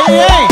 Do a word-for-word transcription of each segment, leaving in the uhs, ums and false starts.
aí, hein?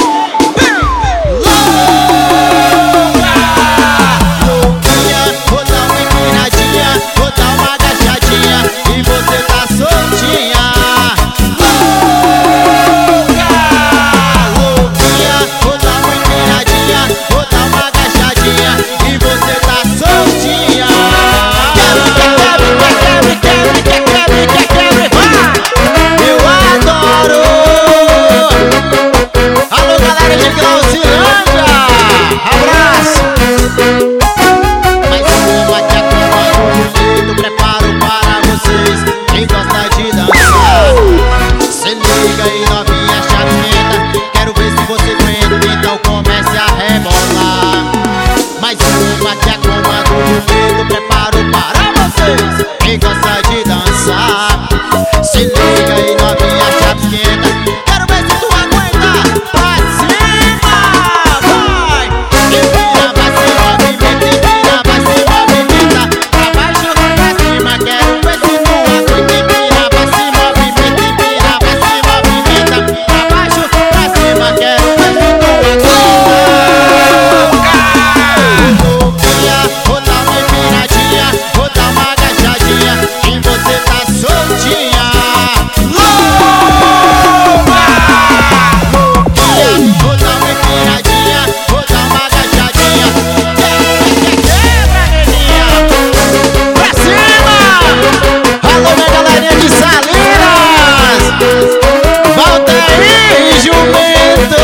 Quem gosta de dançar, se liga aí novinha, chapa esquenta. Quero ver se tu aguenta. Pra cima, vai! Empina, vai se movimenta, empina, vai se movimenta. Pra baixo, pra cima, quero ver se tu aguenta. Empina, vai se movimenta, empina, vai se movimenta. Pra baixo, pra cima, quero ver se tu aguenta. Vou dar uma empinadinha, vou dar uma agachadinha, e você tá soltinha. Louca! Louquinha, vou dar uma empinadinha, vou dar uma agachadinha. Quebra, neninha! Pra cima! Alô, minha galerinha de Salinas! Volta aí, jumento!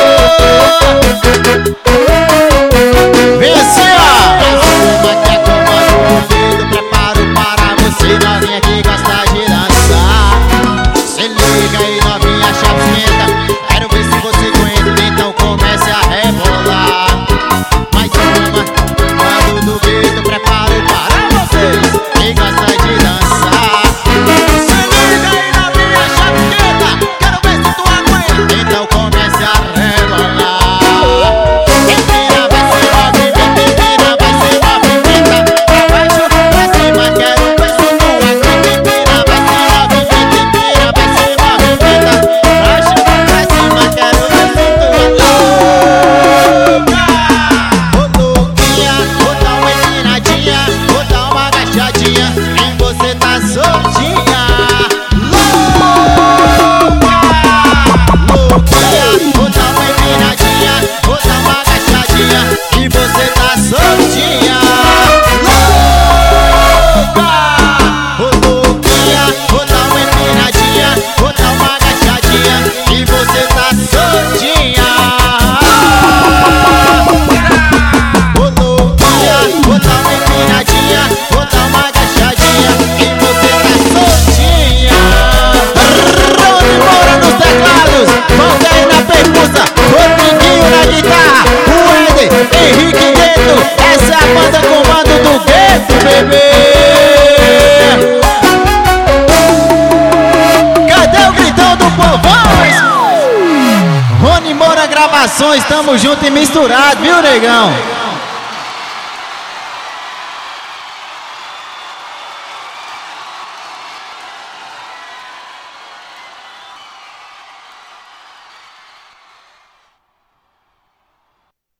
Vem assim, novinha que gosta de dançar, se liga aí novinha, chapa esquenta. Quero ver se você aguenta, então comece a rebolar. Mais uma, quando duvido, preparo para vocês que gosta de dançar. Se liga aí novinha, chapa esquenta. Quero ver se tu aguenta, então comece a rebolar. Empina, vai se movimenta, empina, vai se movimenta. Pra baixo, pra cima, quero ver se e você tá soltinha. Louca! Louquinha, vou dar uma empinadinha, vou dar uma agachadinha, e você tá soltinha. Louca! Louquinha, vou dar uma empinadinha, vou dar uma agachadinha, e você tá soltinha. Louquinha, vou dar uma empinadinha, vou dar uma agachadinha, e você tá soltinha. Rony Moura nos teclados, Valdeir na percussa, Rodriguinho na guitarra, o Eder, Henrique Gueto. Essa é a banda comando do Gueto, bebê. Cadê o gritão do povão? Rony Moura Gravações, tamo junto e misturado, viu, negão?